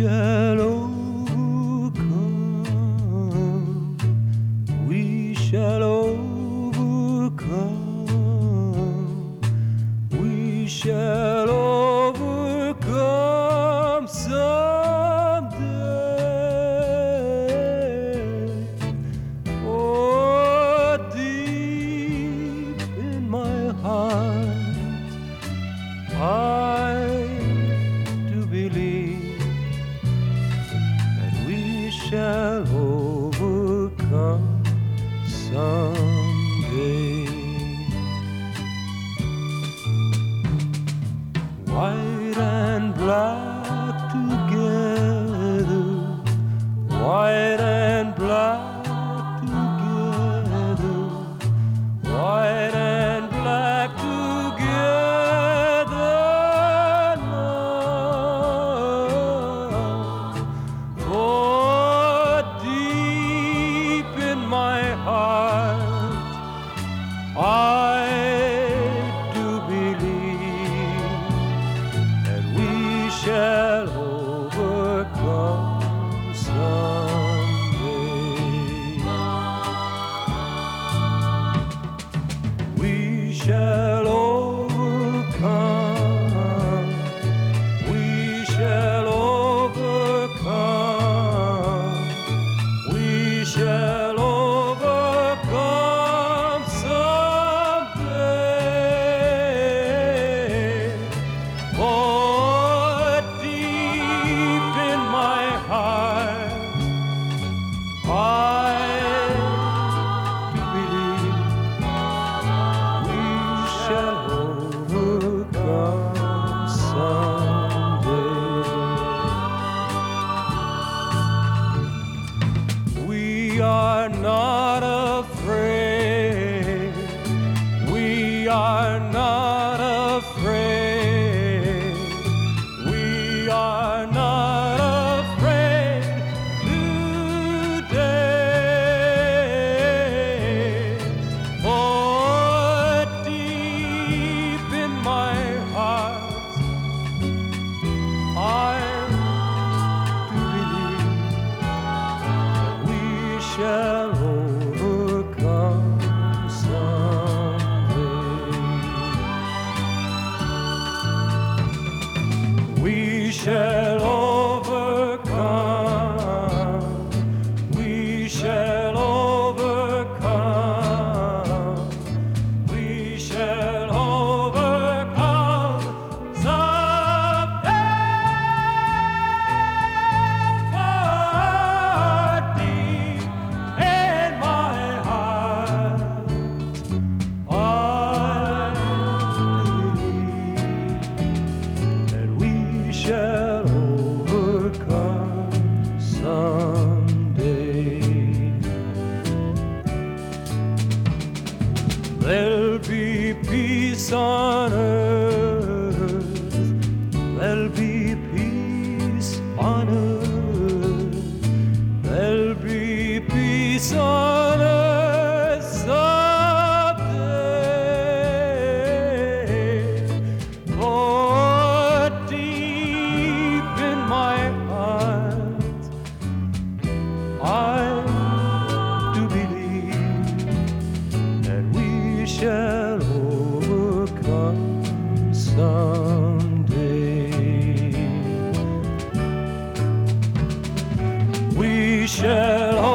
shall overcome. We shall overcome. We shall overcome someday. Oh, deep in my heart, I do believe that we shall overcome someday. White and black together, white and black together, white and black together now. For deep in my heart, I do believe that we shall overcome someday. We shall overcome. We shall overcome. We shall overcome someday. For deep in my heart, I do believe we shall overcome someday. We are not afraid. We are not afraid. We are not afraid today. For deep in my heart, I do believe that we shall overcome someday. We shall overcome. We shall overcome. We shall overcome someday. For deep in my heart, I believe that we shall overcome someday. There'll be peace on earth. There'll be peace on earth. There'll be peace on earth someday. For deep in my heart, I do believe that we shall overcome someday. We shall